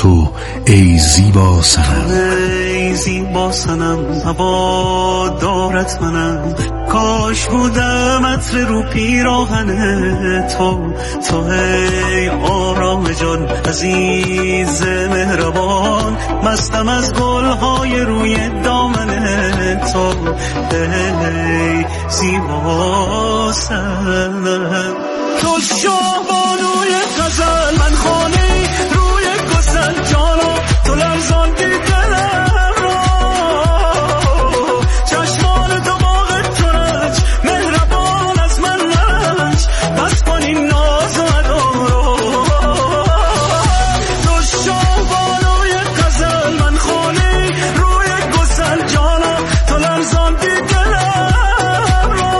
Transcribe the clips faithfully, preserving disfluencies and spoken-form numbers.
تو ای زیبا صنم، ای زیبا صنم هوادارت منم، کاش بودم عطر رو پیراهن تو. تو ای آرام جان عزیز مهربان، مستم از گلهای روی دامن تو. ای زیبا صنم تو شاهبانوی غزل، من خانه روی گسل جانا، تو لرزاندی دلم را، چشمان تو باغ ترنج مهربان از من رنج، بس کن این ناز و ادا را. تو شاهبانوی غزل، من خانه روی گسل جانا، تو لرزاندی دلم را،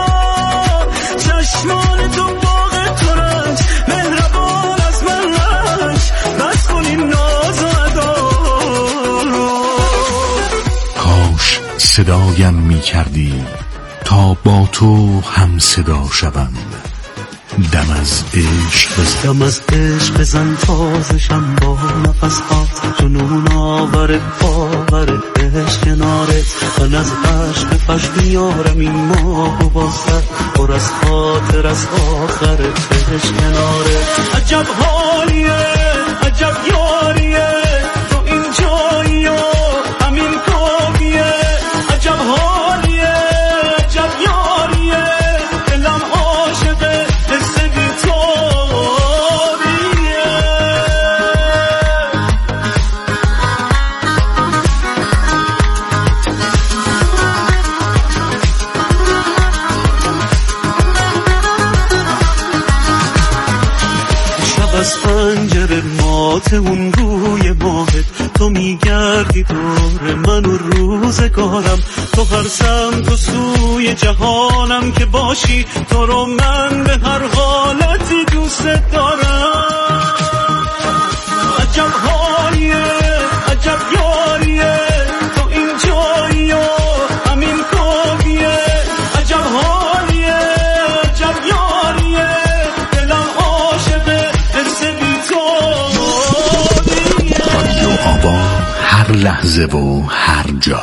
چشمان تو باغ ترنج مهربان از من رنج، بس کن این ناز و ادا را. کاش صدایم می کردی تا با تو هم صدا شوم. دم از عشق بزن، دم از عشق بزن تازشم با نفس هات، جنون آور باور عشق کنارت، من از عشق فش بیارم این ماه و بازد، پر از خاطر از آخر عشق کنارت. عجب حالیه عجب یاریه تو این جایی و همین کابیه، عجب حالیه عجب یاریه دلم عاشقه حس بی تابیه. شب از پنجره مات اون روی ماهت، تو میگردی دور من و روزگارم، تو هر سمت و سوی جهانم که باشی، تو رو من به هر حالتی دوست دارم. عجب حالیه عجب یاریه تو این جایی و همین کابیه، عجب حالیه عجب یاریه دلم عاشقه حس بی تابیه. رادیو آبان، هر لحظه و هر جا.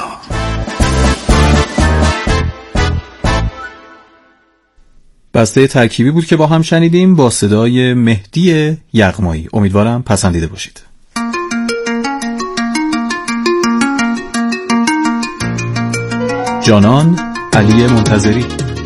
بسته ترکیبی بود که با هم شنیدیم با صدای مهدی یغمایی. امیدوارم پسندیده باشید. جانان علی منتظری.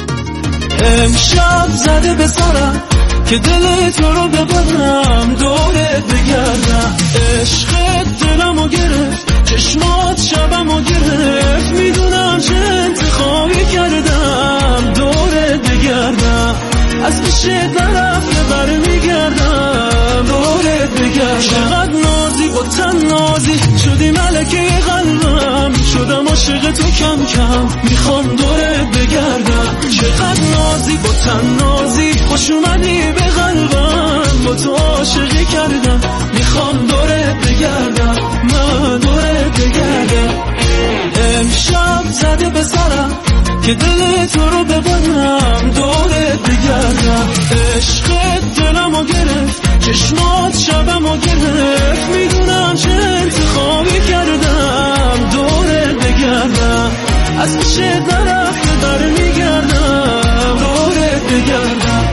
امشب زده به سرم که دل تو رو ببرم، دورت بگردم، عشقت دلمو گرفت، چشمات شبمو گرفت، میدونم چه انتخابی کردم، دورت بگردم، از پیش نرفته برمیگردم، دورت بگردم. چقدر نازی با تن نازی شدی ملکه قلبم، شدم عاشق تو کم کم، میخوام دورت بگردم. چقدر نازی با تن نازی خوش اومدی به قلبم، با تو عاشقی کردم، میخوام دورت بگردم، من دورت بگردم. امشب زده به سرم که دل تو رو ببرم، دورت بگردم، عشقت دلمو گرفت، چشمات شبمو گرفت، میدونم چه انتخابی کردم، دورت بگردم، از پیشت نرفته برمیگردم، دورت بگردم.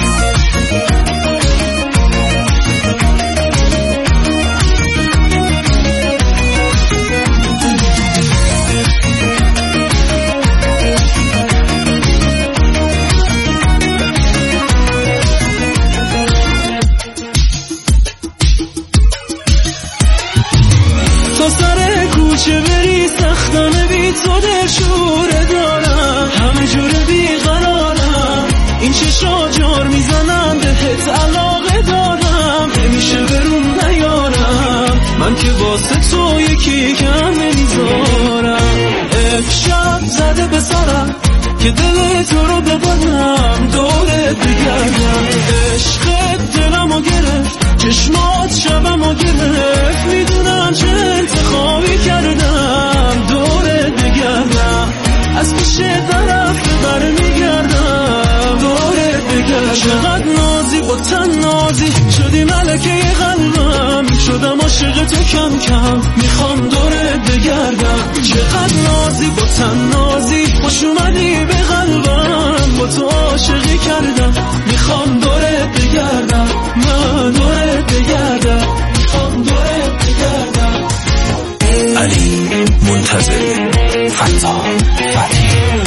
چه بری سختانه بی تو دل شوره دارم، همه جور بیقرارم، این چشا جار میزنم بهت علاقه دارم، نمیشه برون نیارم، من که واسه تو یکی کم نمیذارم. امشب زده به سرم که دل تو رو ببرم، دورت بگردم، عشقت دلمو گرفت، چشمات شبمو گرفت، میدونم چه انتخابی کردم، دورت بگردم، از پیش طرف برمیگردم، دورت بگردم. چقدر نازی با تن نازی شدی ملکه قلبم، شدم عاشق عاشق تو کم کم میخوام دورت بگردم. چقدر نازی با تن نازی، خوش اومدی به قلبم، با تو عاشقی کردم. میخوام دورت بگردم، من دورت بگردم، میخوام دورت بگردم. علی منتظر، فتا فتحی.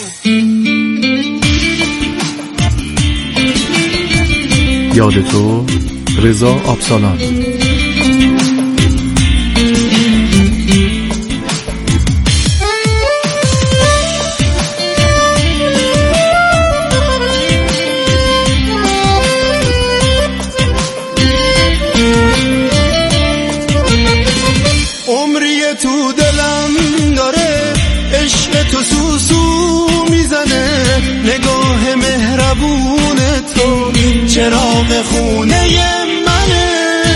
یاد تو، رضا آبسالان. عمری تو دلم داره، عشق تو سوسو میزنه، نگاه مهربون تو چراغ خونه منه.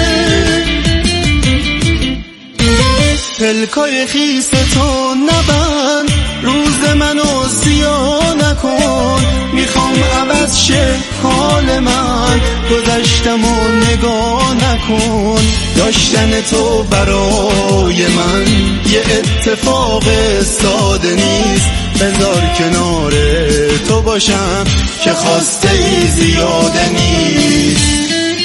پلکای خیس تو نبند، روز منو سیاه نکن. میخوام عوض شه حال من، گذشتم و نگاه نکن. داشتن تو برای من یه اتفاق ساده نیست. بذار کنار تو باشم که خواسته ای زیاده نیست.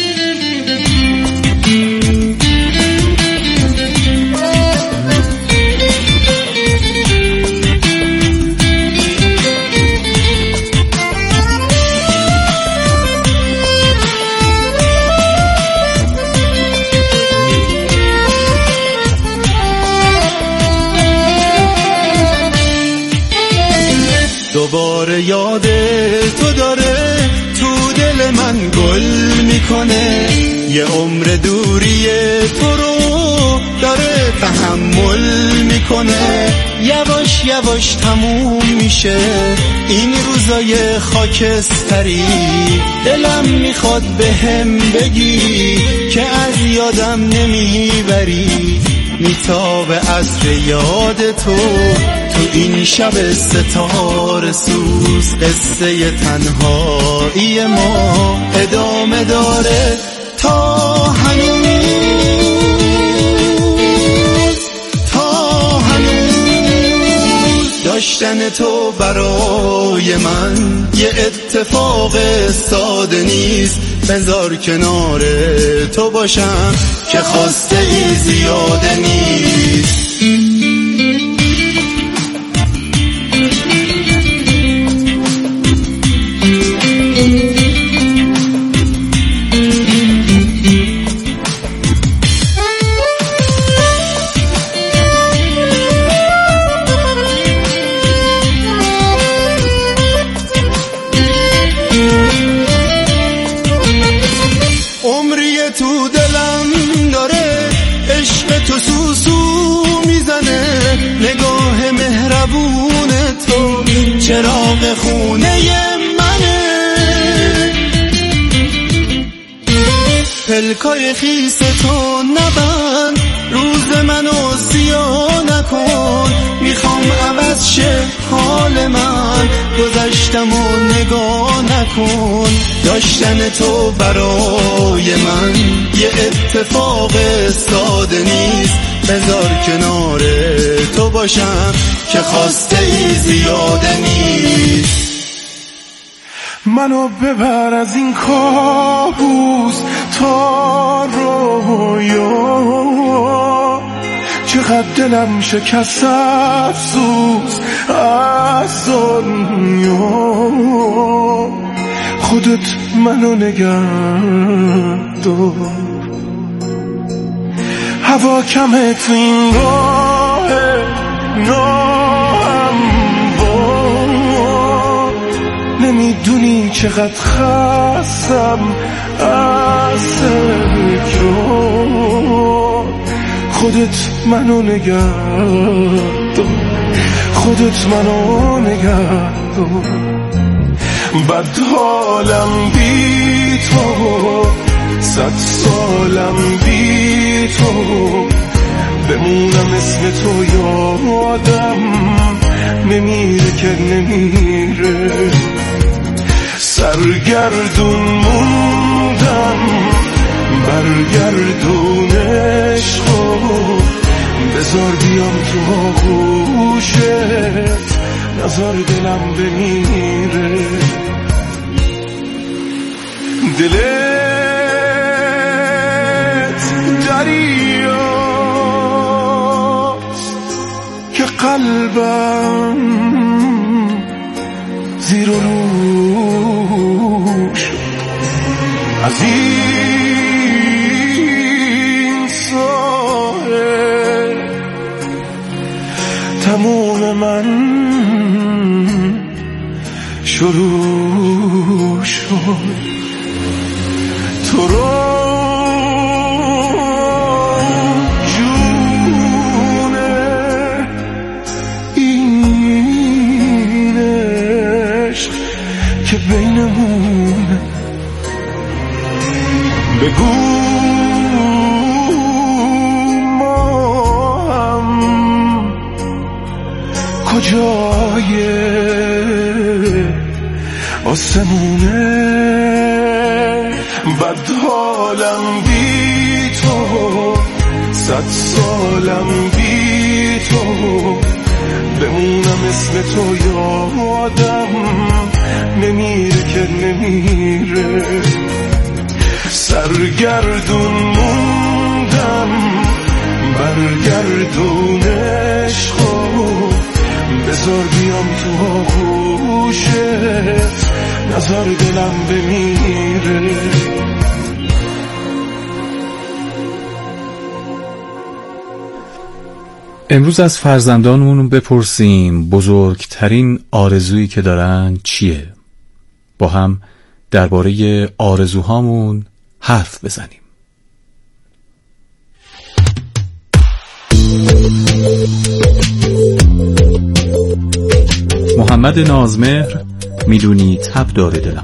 دوباره یاد تو داره، تو دل من گل میکنه. یه عمر دوری تو رو داره تحمل میکنه. یواش یواش تموم میشه این روزای خاکستری. دلم میخواد بهم بگی که از یادم نمیبری. میتابه عصر یاد تو تو این شب ستاره سوز. قصه تنهایی ما ادامه داره تا هنوز، تا هنوز. داشتن تو برای من یه اتفاق ساده نیست. بذار کنار تو باشم که خواسته ای زیاده نیست. تو دلم داره، عشق تو سوسو میزنه. نگاه مهربون تو چراغ خونه منه. پلکای خیس تو نبند، روز منو سیاه نکن. میخوام عوض شه حال من، گذشتم و نگاه نکن. داشتن تو برای من یه اتفاق ساده نیست. بذار کنار تو باشم که خواسته ای زیاده نیست. منو ببر از این کابوس تا رویا. چقدر دلم شکست افسوس از دنیا. خودت منو نگه دار، هوا کمه تو این راه ناهموار. نمیدونی چقدر خستم از تکرار. خودت منو نگه دار، خودت منو نگه دار. بد حالم بی تو، صد سالم بی تو. بمونم اسم تو یادم نمیره که نمیره. سرگردون موندم برگردون عشقو بذار بیام تو آغوشت نذار دلم بمیره دلت دریاست که قلبم زیر و روش از این ساحل تموم من شروع شد تو رو جونه این عشق که بینمونه بگو ما هم کجای آسمونه بد حالم بی تو صد سالم بی تو بمونم اسم تو یادم نمیره که نمیره سرگردون موندم برگردون عشقو بذار بیام تو آغوشت نذار دلم بمیره امروز از فرزندانمون بپرسیم بزرگترین آرزویی که دارن چیه؟ با هم درباره آرزوهامون حرف بزنیم. محمد نازمهر میدونی تب داره دلم.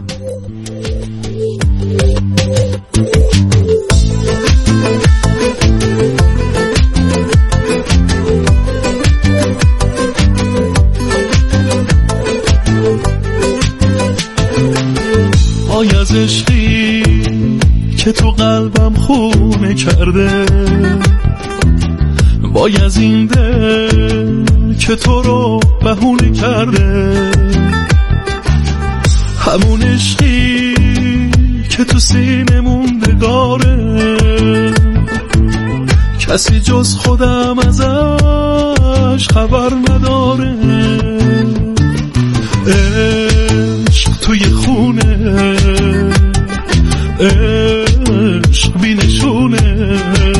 آی از عشقی که تو قلبم خونه کرده وای از این دل که تو رو بهونه کرده همون عشقی که تو سینه موندگاره کسی جز خودم ازش خبر نداره عشق توی خونه عشق بینشونه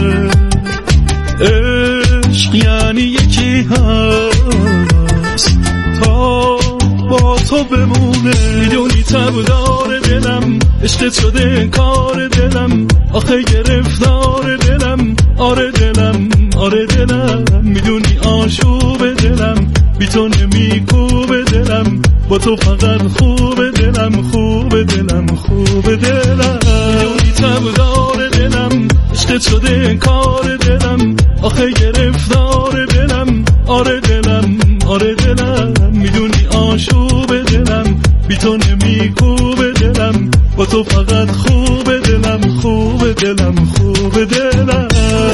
عشق یعنی یکی هست تا با تو بمونه میدونی تب داره دلم عشقت شده کار دلم آخه گرفتار دلم آره دلم آره دلم میدونی آشوب دلم بی تو نمیکوب دلم با تو فقط خوب دلم خوب دلم خوب دلم میدونی تب داره دلم عشقت شده کار دلم آخه گرفتار دلم آره دلم آره دلم میدونی آشوب دلم بی تو نمیکوب دلم با تو فقط خوب دلم خوب دلم خوب دلم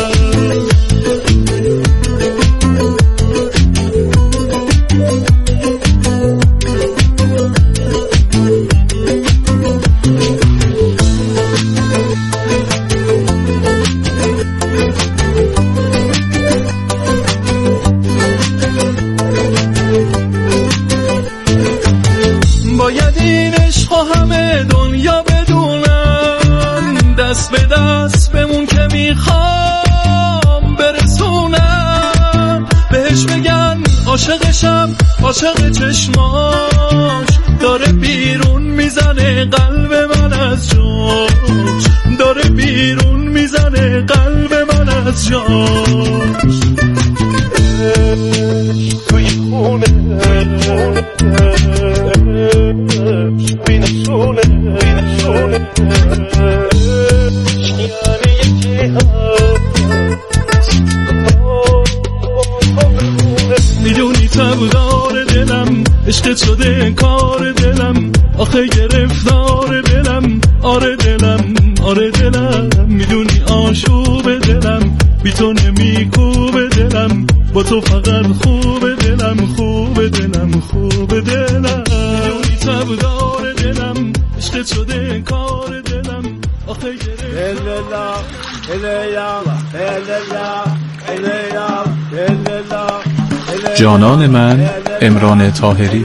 باید این عشق همه دنیا بدونن دست به دست بمون که میخوام برسونم بهش بگن عاشقشم عاشق چشماش داره بیرون میزنه قلب من از جاش داره بیرون میزنه قلب من از جاش توی خونه بینشونه بینشونه یعنی یکی هست میدونی تب داره دلم عشقت شده کار دلم آخه گرفتار دلم آره دلم آره دلم میدونی آشوب دلم بی تو نمیکوب دلم با تو فقط خوب دلم خوب دلم خوب دلم میدونی تبدار دلم عشقت شده کار دلم آخه اللا الیا اللا الیا اللا جانان من عمران طاهری.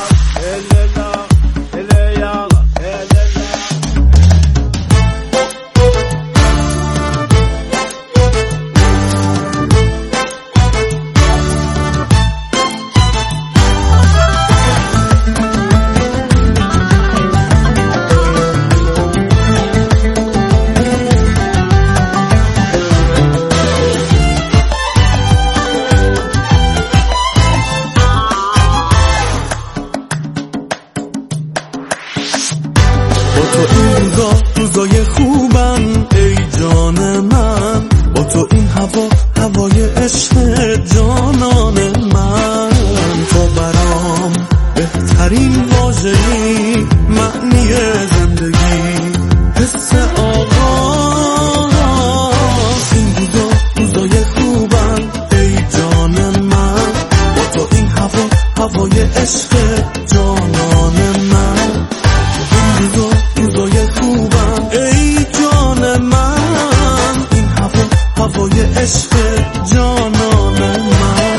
روزای خوبم ای جان من، با تو این هوا هوای عشق جانان من، تو برام بهترین واژه‌ای معنی زندگی حس آغاز. این روزا روزای خوبم ای جان من، با تو این هوا هوای عشق جانان من، این روزا روزای خوبم ای جان من، این هوا هوای عشق جانان من.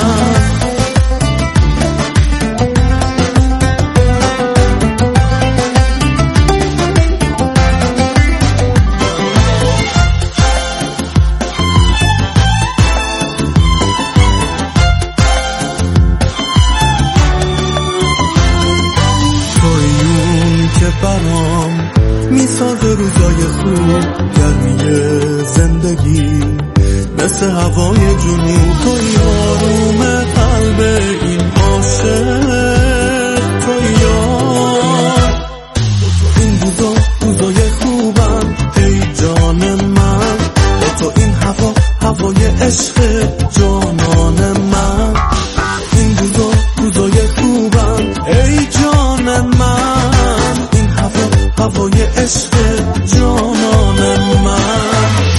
تویون که برام میسازه روزای خوب، گرمی زندگی مثل هوای جنوب، توی آروم قلب این عاشق، توی یار. این روزا روزای خوبم ای جان من، با تو این هوا هوای عشق جانان من، این روزا روزای خوبم ای جان من، این هوا هوای عشق جانان من.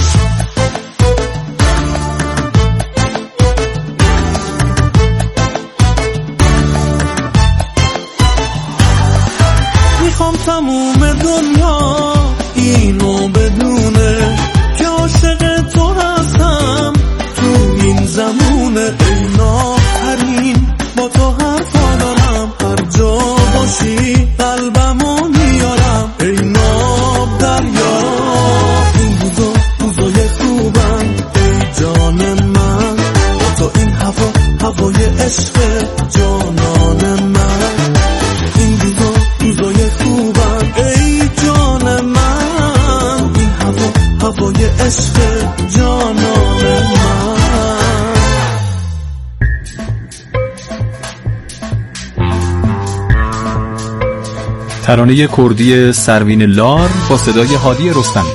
میخوام تموم دنیا اینو بدونه که عاشق تو هستم تو این زمونه، ای ناخرین با تو حرفا دارم، هر جا باشی قلبمو میارم ای ناب دریا. این روزا روزای خوبم ای جان من، با تو این هوا هوای عشق جانان من، این روزا روزای خوبم ای جان من، این هوا هوای عشق جانان من. ترانه کردی سروین لار با صدای هادی رستمی.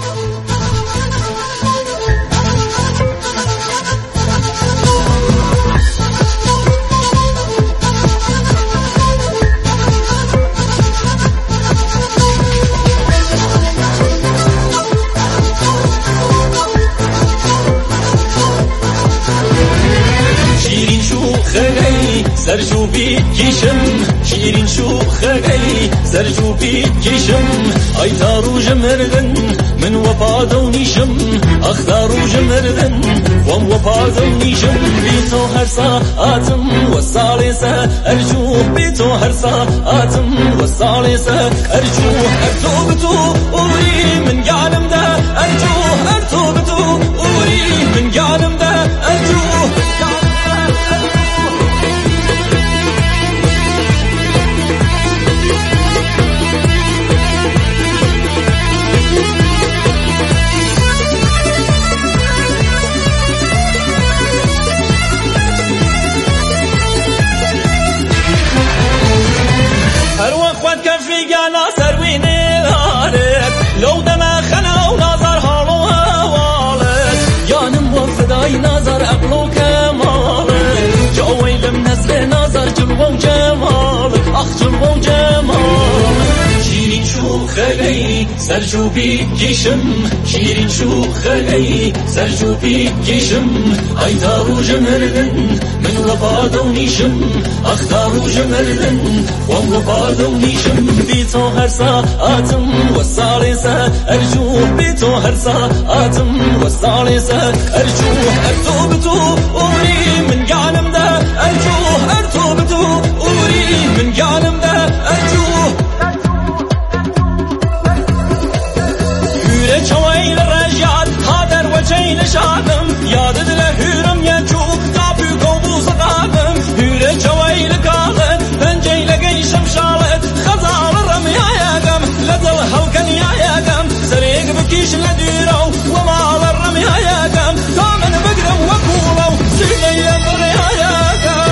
شیرین شوخی سرجوبی کشم، شیرین شوخی سرجوبی کشم، ای تاروج مردن من وفادو نیشم، اخ تاروج مردن وم وفادو نیشم، بی تو هر ساعتم و سالسه ارجو، بی تو هر ساعتم و سالسه ارجو، هر تو بتو اوری من قالم ده ارجو، هر تو بتو اوری من قالم ده ارجو. هر وقت كفي قانا سروين الهارت، لو دما خنا ونظر هالو هوالت، خلی سرجوبی کشم شیرین شو خلی سرجوبی کشم ایدارو جمردن من وفادو نیشم اختارو جمردن وام وفادو نیشم بی تو هر ساعتم و سالسه ارجو بی تو هر ساعتم و سالسه ارجو ارتو بتو اوری من قالم ده ارجو ارتو بتو اوری من قالم ده ارجو هوره چویل رجال قادر و چین شادم یاد دل هورم یچوک تابو کوبوز قادم هوره چویل کالت پنجیل گیشم شالت خزال رمی آیاگم لدل حلقن آیاگم سریق بکیش لدیرو و مال رمی آیاگم تامن بگرم و کولو سیلی بری آیاگم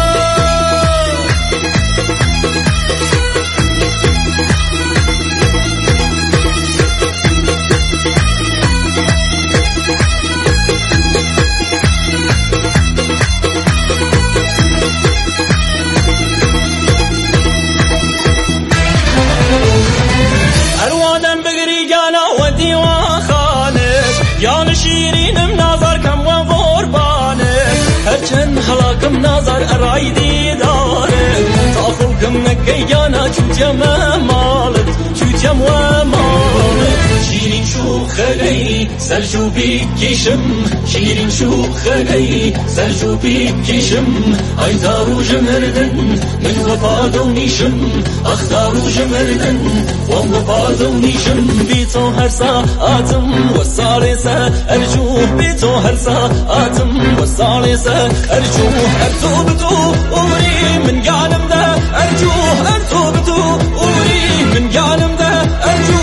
اروادم بگری جانا و دیوان خانش یان شیرینم نظر کم و قربانش هرچند حلاکم نظر ارای دیداره تاخل کم نکی جانا چوچم مالت چوچم و مالت شیرین شو خلی سرجوبی کشم شیرین شو خلی سرجوبی کشم ایدارو جمردن من وفادو نیشم اختارو جمردن وام وفادو نیشم بی تو هر ساعتم و سالسه ارجو بی تو هر ساعتم و سالسه ارجو ارتو بتو اوری من قالم ده ارجو ارتو بتو اوری من قالم ده ارجو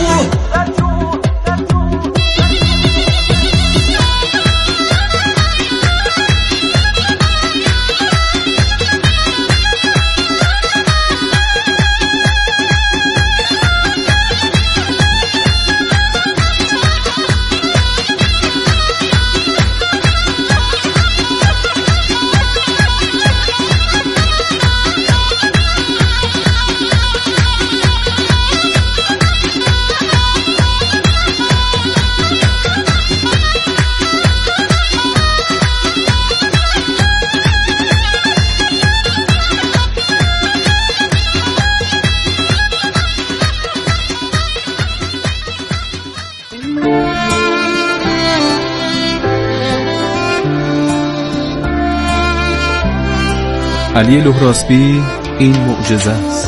علی لهراسبی این معجزه است.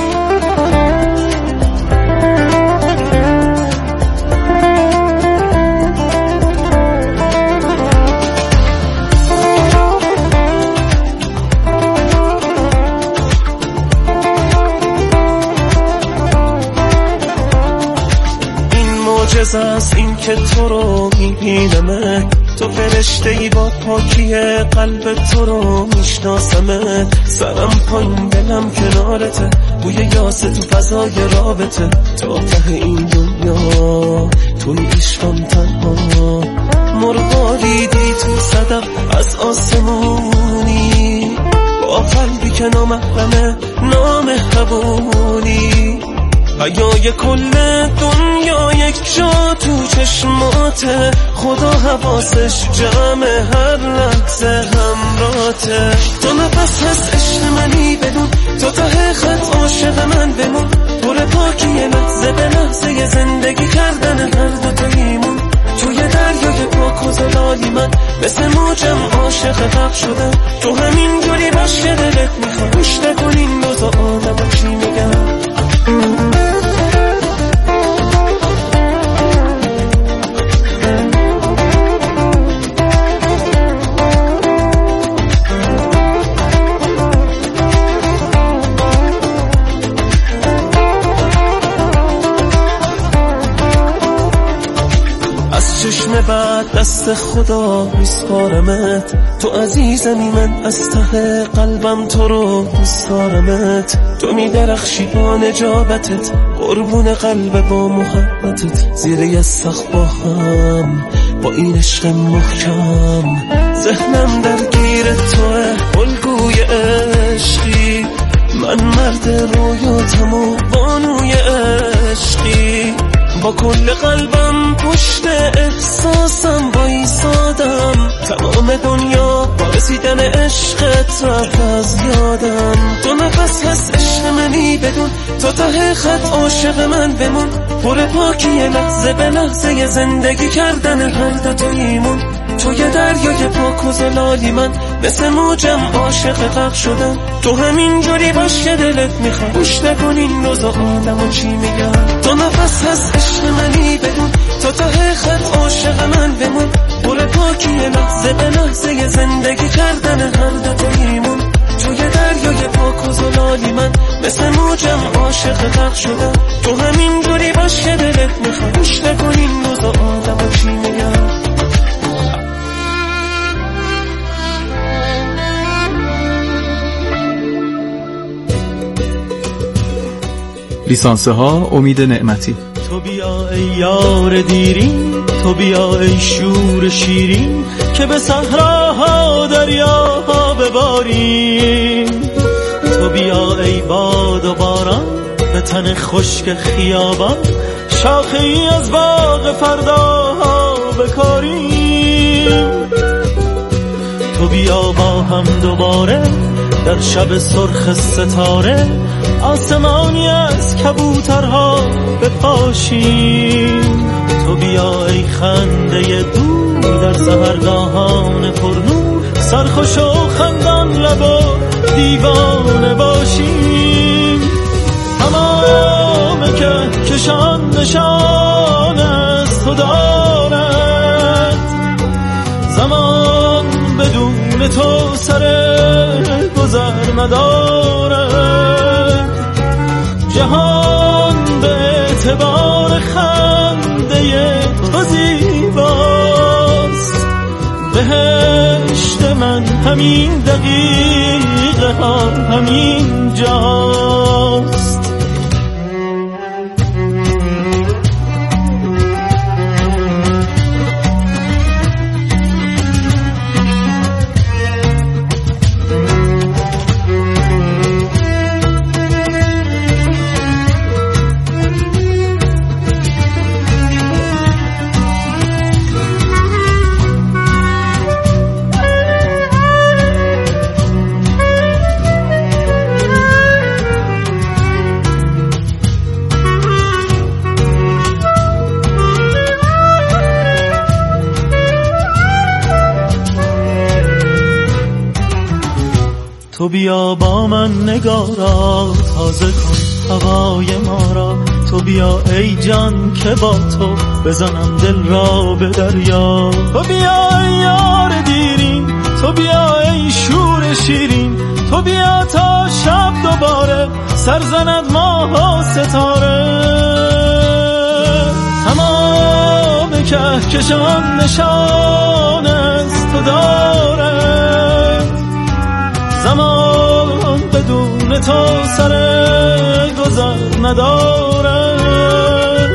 معجزه است این که تو رو میبینمه، تو فرشته ای با پاکی قلب تو رو میشناسمه. سرم پایین دلم کنارته، بوی یاسه تو فضای رابطه. تا ته این دنیا توی عشقم تنها، مرغاریدی تو صدف از آسمونی، با قلبی که نامحرمه نامهربونی. حیای کل دنیا یک جا تو چشماته، خدا حواسش جمع هر لحظه همراته. تو نفس هست عشق منی بدون، تو ته خط عاشق من بمون. پر پاکی لحظه به لحظه زندگی کردن هر دو تاییمون. توی دریای پاک و زلالی من مثل موجم عاشق غرق شدم. تو همین جوری باش که دلت میخواد، گوش نکن این روزا آدم چی میگم. بعد دست خدا میسپارمت، تو عزیزمی من از ته قلبم تو رو میسپارمت. تو میدرخشی با نجابتت، قربون قلب با محبتت. زیر یه سخت با هم با این عشق محکم، ذهنم درگیر توه الگوی عشقی. من مرد رویاتم و بانوی عشقی. عشقی، با کل قلبم پشت احساسم بایستادم. تمام دنیا با رسیدن عشقت رفت از یادم. تو نفس هست عشق منی بدون، تو ته خط عاشق من بمون. پر پاکی لحظه به لحظه زندگی کردن هر دو تویمون. تو یه دریای پاک و زلالی، من مثل موجم عاشق غرق شدم. تو همین جوری باش که دلت میخواد، گوش نکن این روزا آدمو چی میگن. تو نفس هست عشق منی بدون، تو ته خط عاشق من بمون. پر پاکی لحظه به لحظه زندگی کردن هر دو تویمون. تو یه دریای پاک و زلالی، من مثل موجم عاشق غرق شدم. تو همین جوری باش که دلت میخواد، گوش نکن این روزا آدمو چی میگن. لیسانسه ها امید نعمتی. تو بیا ای یار دیرین، تو بیا ای شور شیرین، که به صحراها دریاها بباریم. تو بیا ای باد و باران، به تن خشک خیابان، شاخه ای از باغ فرداها بکاریم. تو بیا با هم دوباره در شب سرخ ستاره، آسمانی از کبوترها بپاشیم. تو بیا ای خنده دور در سحرگاهان پرنور، سرخوش و خندان لب و دیوانه باشیم. تمام که کشان نشان از تو دارد، زمان بدون تو سر گذر ندارد. جهان به اعتبار خنده تو زیباست، بهشت من همین دقیقه ها همین جاست. تو بیا با من نگارا، تازه کن هوای ما را. تو بیا ای جان که با تو بزنم دل را به دریا. تو بیا ای یار دیرین، تو بیا ای شور شیرین، تو بیا تا شب دوباره سرزند ماه و ستاره. تمام کهکشان نشان از تو دارد، زمان بدون تو سر گذر ندارد.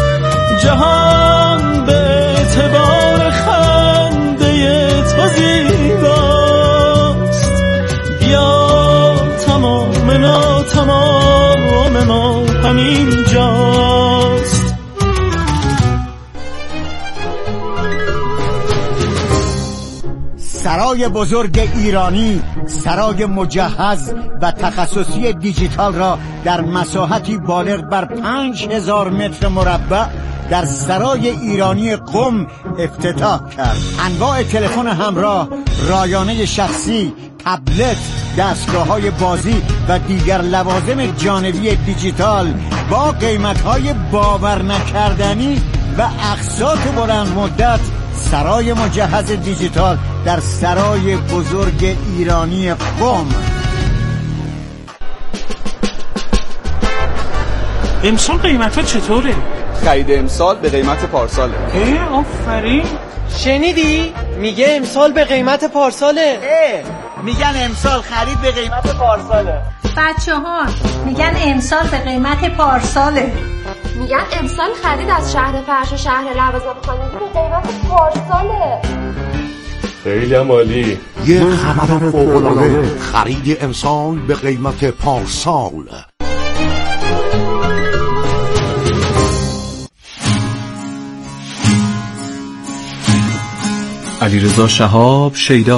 جهان به اعتبار خنده تو زیباست، بیا تمام ناتمام ما همین جاست. سرای بزرگ ایرانی، سرای مجهز و تخصصی دیجیتال را در مساحتی بالغ بر پنج هزار متر مربع در سرای ایرانی قم افتتاح کرد. انواع تلفن همراه، رایانه شخصی، تبلت، دستگاه‌های بازی و دیگر لوازم جانبی دیجیتال با قیمت‌های باور نکردنی و اقساط بلند مدت. سرای مجهز دیجیتال در سرای بزرگ ایرانی قم. امسال قیمت‌ها چطوره؟ خرید امسال به قیمت پارساله. اه آفرین. شنیدی؟ میگه امسال به قیمت پارساله. اه میگن امسال خرید به قیمت پارساله. بچه ها میگن امسال به قیمت پارساله. میگن امسال خرید از شهر فرش و شهر لوازم خانگی به قیمت پارساله. خیلی هم عالی. یه خبر فوق‌العاده، خرید امسال به قیمت پارسال. علیرضا شهاب شیدا.